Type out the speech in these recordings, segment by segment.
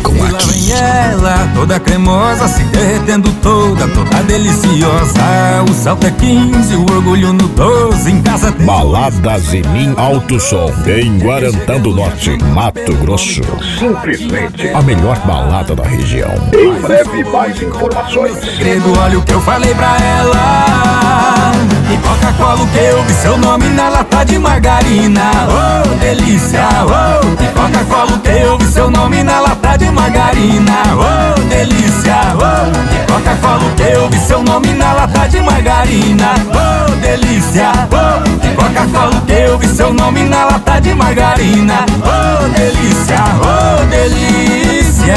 tocam e lá aqui. vem ela, toda cremosa, se derretendo toda deliciosa. O salto é 15, o orgulho no 12, em casa tem Balada Zemin Alto Som, em Guarantã do Norte, Mato Grosso. Simplesmente a melhor balada da região. Em breve mais informações. segredo, olha o que eu falei pra ela. E Coca-Cola que eu vi seu nome na lata de margarina. Oh, delícia, oh. E Coca-Cola que eu vi seu nome na lata de margarina. Oh, delícia, oh. E Coca-Cola que eu vi seu nome na lata de margarina. Oh, delícia, oh. E Coca-Cola que eu vi seu nome na lata de margarina. Oh, delícia, oh, delícia.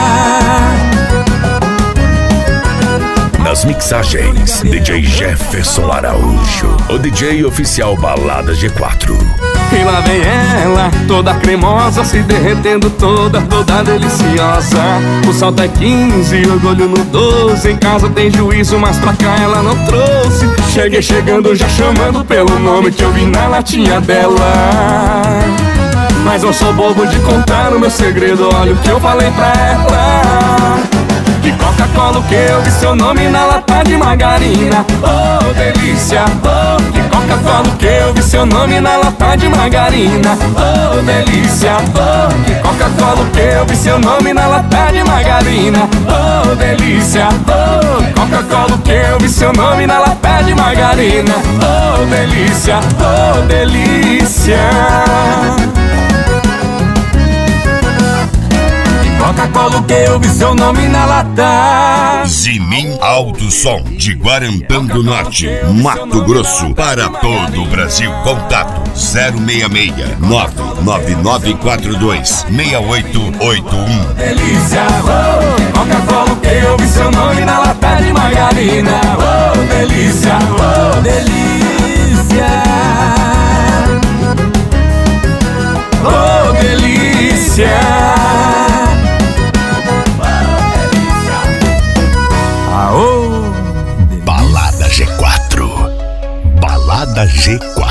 Nas mixagens, DJ Jefferson Araújo, o DJ oficial Balada G4. E lá vem ela, toda cremosa, se derretendo toda deliciosa. O salto é 15, orgulho no 12. Em casa tem juízo, mas pra cá ela não trouxe. Cheguei chegando, já chamando pelo nome que eu vi na latinha dela. Mas eu sou bobo de contar o meu segredo, olha o que eu falei pra ela. E Coca-Cola que eu vi seu nome na lata de margarina. Oh, delícia, oh. E Coca-Cola que eu vi seu nome na lata de margarina. Oh, delícia, oh. E Coca-Cola que eu vi seu nome na lata de margarina. Oh, delícia, oh. Coca-Cola que eu vi seu nome na lata de margarina. Oh, delícia, oh, delícia. Coca-Cola que eu vi seu nome na lata. Zemin Alto Som, de Guarantã do Norte, Mato Grosso, para todo o Brasil. Contato 066 99942 6881. Delícia, oh. Coca-Cola que eu vi seu nome na lata de margarina. Oh, delícia, oh, delícia. Oh, delícia. Balada G4. Balada G4.